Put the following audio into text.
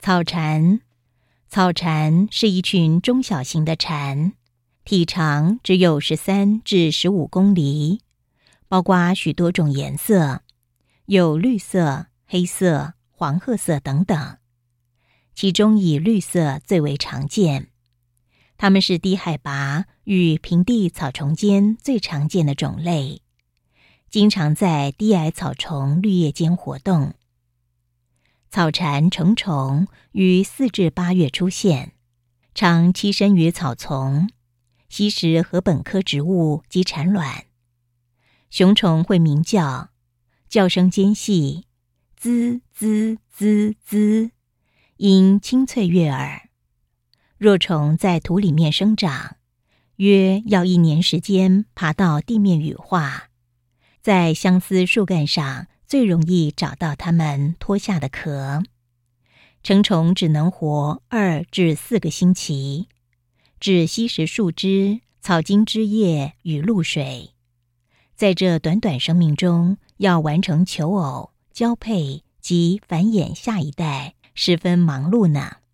草蝉，草蝉是一群中小型的蝉，体长只有13至15公厘，包括许多种颜色，有绿色、黑色、黄褐色等等，其中以绿色最为常见。它们是低海拔与平地草丛间最常见的种类，经常在低矮草丛绿叶间活动。草蝉成虫于4至8月出现，常栖身于草丛，吸食禾本科植物及产卵。雄虫会鸣叫，叫声尖细，滋滋滋滋，音清脆悦耳。若虫在土里面生长，约要1年时间爬到地面羽化，在相思树干上最容易找到它们脱下的壳。成虫只能活2至4个星期，只吸食树枝、草茎枝叶与露水。在这短短生命中，要完成求偶、交配及繁衍下一代，十分忙碌呢。